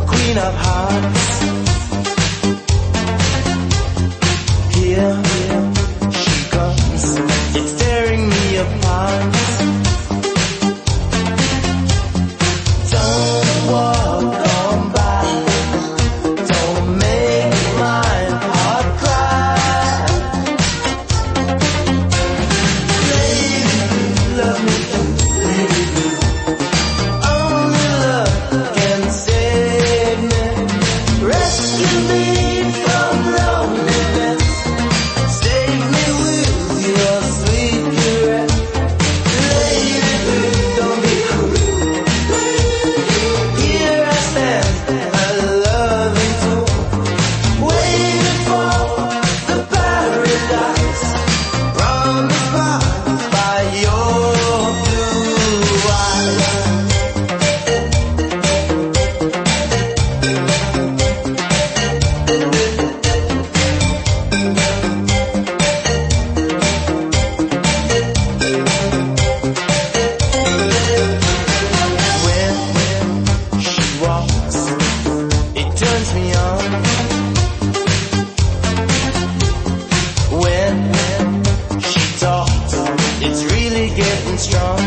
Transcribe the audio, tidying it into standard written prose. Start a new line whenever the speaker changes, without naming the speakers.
Queen of Hearts. Here she comes, it's tearing me apart. Don't walk on by, don't make my heart cry. Lady, love me, lady, only love can save me. Rescue me from loneliness, save me with your sweet caress. Lady, don't be cruel. Here I stand, a loving fool, waiting for the paradise promised by your blue eyes. When she walks, it turns me on. When she talks, it's really getting strong.